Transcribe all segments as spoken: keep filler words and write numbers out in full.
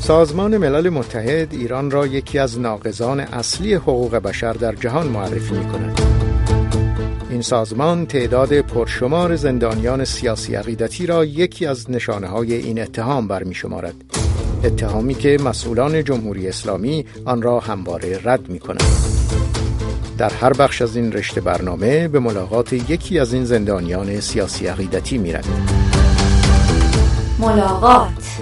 سازمان ملل متحد ایران را یکی از ناقضان اصلی حقوق بشر در جهان معرفی می‌کند. این سازمان تعداد پرشمار زندانیان سیاسی عقیدتی را یکی از نشانه‌های این اتهام برمی‌شمارد. اتهامی که مسئولان جمهوری اسلامی آن را همواره رد می‌کنند. در هر بخش از این رشته برنامه به ملاقات یکی از این زندانیان سیاسی عقیدتی می‌رویم. ملاقات.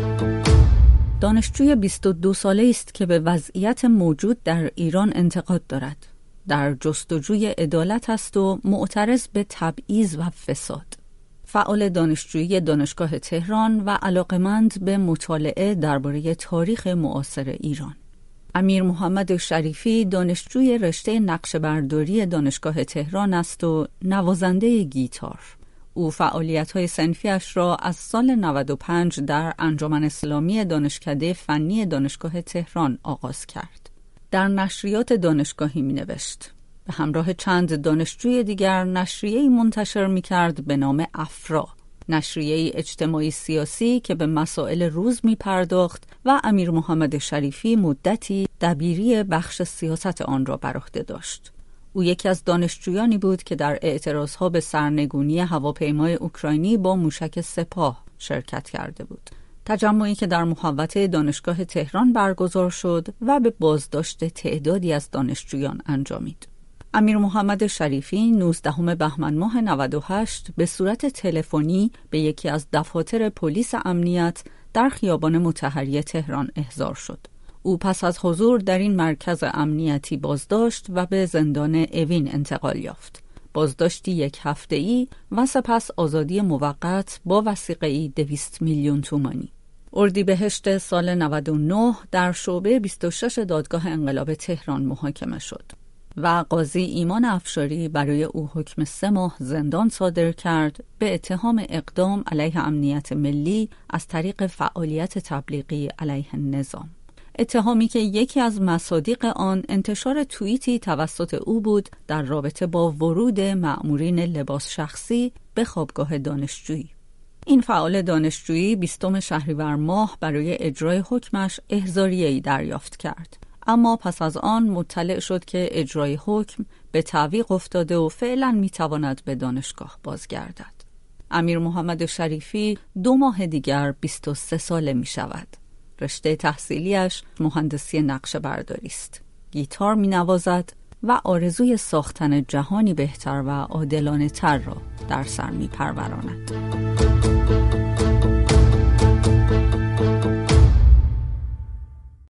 دانشجوی بیست و دو ساله است که به وضعیت موجود در ایران انتقاد دارد. در جستجوی عدالت است و معترض به تبعیض و فساد. فعال دانشجویی دانشگاه تهران و علاقمند به مطالعه درباره تاریخ معاصر ایران. امیر محمد شریفی دانشجوی رشته نقشه‌برداری دانشگاه تهران است و نوازنده گیتار. او فعالیت‌های صنفی‌اش را از سال نود و پنج در انجمن اسلامی دانشکده فنی دانشگاه تهران آغاز کرد. در نشریات دانشگاهی می‌نوشت. به همراه چند دانشجوی دیگر نشریه‌ای منتشر می‌کرد به نام افرا، نشریه‌ای اجتماعی سیاسی که به مسائل روز می‌پرداخت و امیر محمد شریفی مدتی دبیری بخش سیاست آن را بر عهده داشت. او یکی از دانشجویانی بود که در اعتراضها به سرنگونی هواپیمای اوکراینی با موشک سپاه شرکت کرده بود. تجمعی که در محوطه دانشگاه تهران برگزار شد و به بازداشت تعدادی از دانشجویان انجامید. امیر محمد شریفی نوزدهم بهمن ماه نود و هشت به صورت تلفنی به یکی از دفاتر پلیس امنیت در خیابان مطهری تهران احضار شد. او پس از حضور در این مرکز امنیتی بازداشت و به زندان اوین انتقال یافت. بازداشتی یک هفته‌ای و سپس آزادی موقت با وثیقه‌ای دویست میلیون تومانی. اردیبهشت سال نود و نه در شعبه بیست و شش دادگاه انقلاب تهران محاکمه شد و قاضی ایمان افشاری برای او حکم سه ماه زندان صادر کرد به اتهام اقدام علیه امنیت ملی از طریق فعالیت تبلیغی علیه نظام. اتهامی که یکی از مصادیق آن انتشار توییتی توسط او بود در رابطه با ورود مأمورین لباس شخصی به خوابگاه دانشجویی. این فعال دانشجویی بیستم شهریور ماه برای اجرای حکمش احضاریه‌ای دریافت کرد. اما پس از آن مطلع شد که اجرای حکم به تعویق افتاده و فعلا میتواند به دانشگاه بازگردد. امیر محمد شریفی دو ماه دیگر بیست و سه ساله می شود. رشته تحصیلیش مهندسی نقشه‌برداری است. گیتار می نوازد و آرزوی ساختن جهانی بهتر و عادلانه تر را در سر می پروراند.